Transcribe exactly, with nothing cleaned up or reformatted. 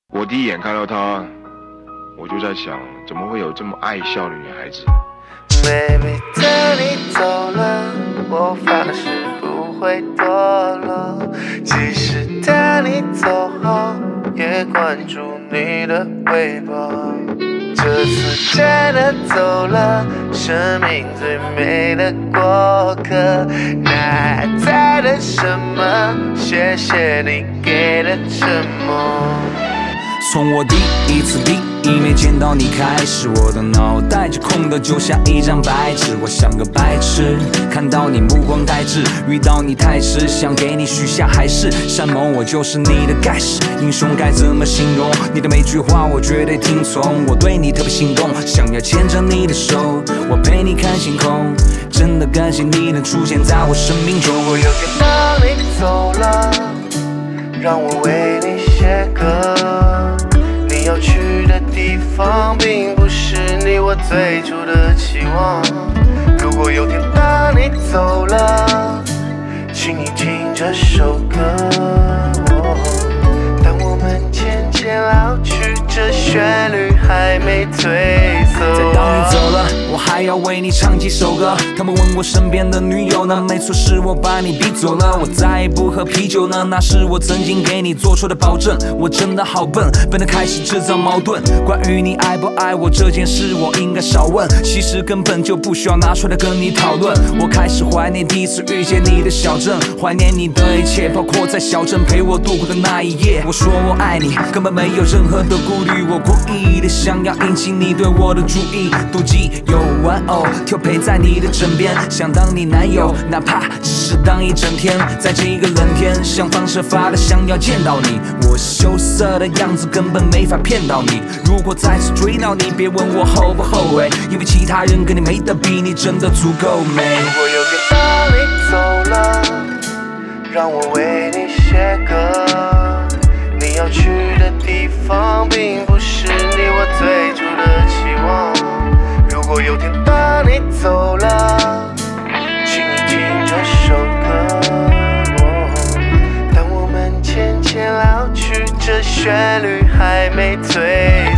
我第一眼看到她，我就在想，怎么会有这么爱笑的女孩子 Baby， 等你走了，我发誓不会堕落。即使等你走后，也关注你的微博。这次真的走了，生命最美的过客，那还在等什么？谢谢你给的承诺。 从我第一次第一面见到你开始，我的脑袋就空的就像一张白纸，我像个白痴，看到你目光呆滞，遇到你太迟，想给你许下海誓山盟，我就是你的盖世英雄，该怎么形容？你的每句话我绝对听从，我对你特别心动，想要牵着你的手，我陪你看星空，真的感谢你能出现在我生命中。 如果有天当你走了，让我为你写歌。你要去的地方，并不是你我最初的期望。如果有天当你走了，请你听这首歌。哦，当我们渐渐老去，这旋律还没褪色。 再当你走了，我还要为你唱几首歌。他们问我身边的女友呢？没错，是我把你逼走了。我再也不喝啤酒呢，那是我曾经给你做出的保证。我真的好笨，笨得开始制造矛盾。关于你爱不爱我这件事，我应该少问。其实根本就不需要拿出来跟你讨论。我开始怀念第一次遇见你的小镇，怀念你的一切，包括在小镇陪我度过的那一夜。我说我爱你，根本没有任何的顾虑。我故意的想要引起你对我的注意，妒忌有玩偶，就陪在你的枕边，想当你男友，哪怕只是当一整天。在这一个冷天，想方设法的想要见到你，我羞涩的样子根本没法骗到你。如果再次追到你，别问我后不后悔，因为其他人跟你没得比，你真的足够美。 如果有天当你走了，让我为你写歌。你要去的地方，并不是你我最初的期望。如果有天当你走了，请你听这首歌。哦，当我们渐渐老去，这旋律还没褪